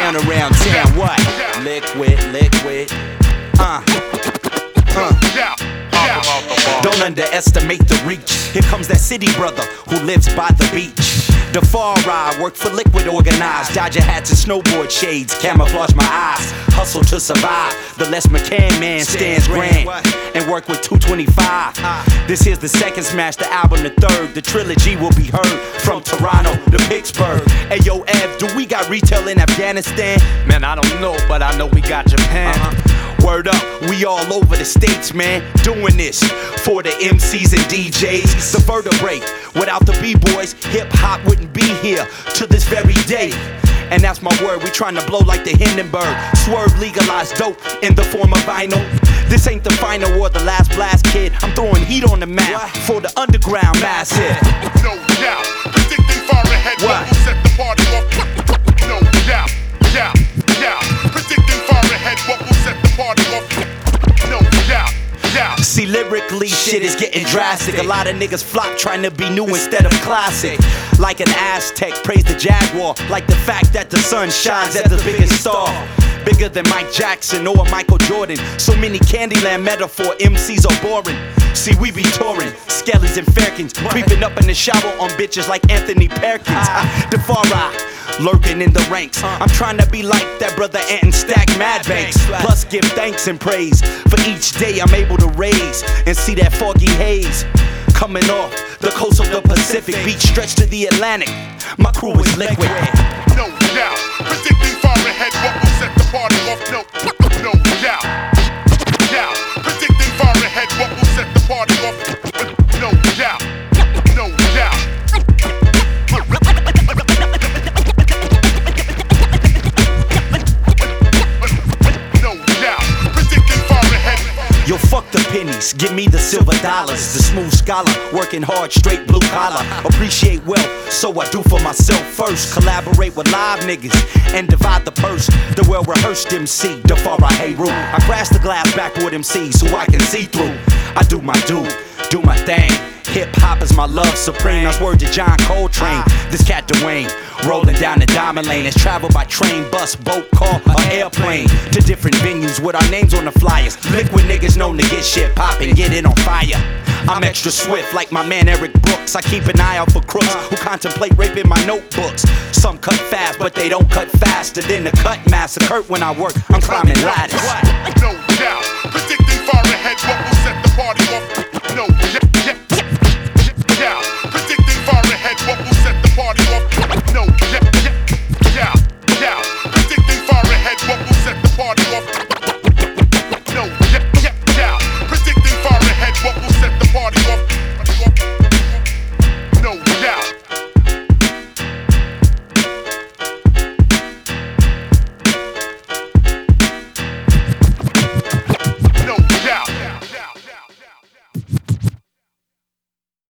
known around town. What? Liquid. Don't underestimate the reach. Here comes that city brother who lives by the beach. The far ride, work for Liquid Organized. Dodger hats and snowboard shades, camouflage my eyes. Hustle to survive. The Les McCann man stands grand and work with 225. This here's the second smash, the album the third. The trilogy will be heard from Toronto to Pittsburgh. Hey yo, Ev, do we got retail in Afghanistan? Man, I don't know, but I know we got Japan. Word up, we all over the states, man. Doing this for the MCs and DJs. The vertebrae, without the B-boys, hip-hop wouldn't be here to this very day. And that's my word, we tryna blow like the Hindenburg. Swerve legalized dope in the form of vinyl. This ain't the final or the last blast, kid. I'm throwing heat on the map for the underground massive. No doubt, predicting far ahead what will set the party off. No doubt, predicting far ahead what will set the party off. No doubt. See, lyrically, shit is getting drastic. A lot of niggas flop trying to be new instead of classic. Like an Aztec, praise the Jaguar. Like the fact that the sun shines at the biggest star. Bigger than Mike Jackson or Michael Jordan. So many Candyland metaphor MCs are boring. See, we be touring, Skellies and Fairkins, creeping up in the shower on bitches like Anthony Perkins. The far right, lurking in the ranks. I'm trying to be like that brother Ant and stack mad banks. Plus give thanks and praise for each day I'm able to raise and see that foggy haze coming off the coast of the Pacific. Beach stretched to the Atlantic. My crew is liquid. No doubt, predicting far ahead what will set the party off. No doubt, predicting far ahead what will set the party off. No doubt, no doubt. Yo, fuck the pennies, give me the silver dollars. The smooth scholar, working hard, straight blue collar. Appreciate wealth, so I do for myself first. Collaborate with live niggas and divide the purse. The well-rehearsed MC, the far I hate rule. I crash the glass backward MC so I can see through. I do my thing. Hip-hop is my love supreme. That's word to John Coltrane. This cat Dwayne, rolling down the diamond lane. It's travel by train, bus, boat, car, or airplane. To different venues with our names on the flyers. Liquid niggas known to get shit poppin', get it on fire. I'm extra swift like my man Eric Brooks. I keep an eye out for crooks who contemplate raping my notebooks. Some cut fast, but they don't cut faster than the cut master. Kurt when I work, I'm climbing ladders. No